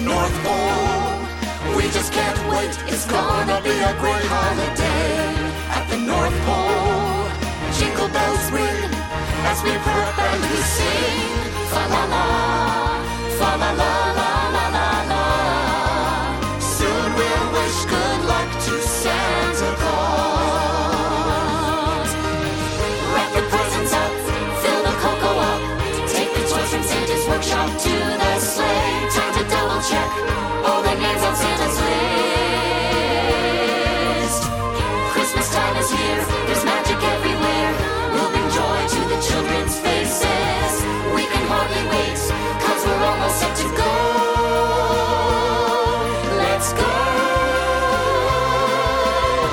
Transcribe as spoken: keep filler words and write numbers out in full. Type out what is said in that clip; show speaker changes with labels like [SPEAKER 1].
[SPEAKER 1] North Pole. We just can't wait, it's gonna be a great holiday at the North Pole. Jingle bells ring as we properly sing.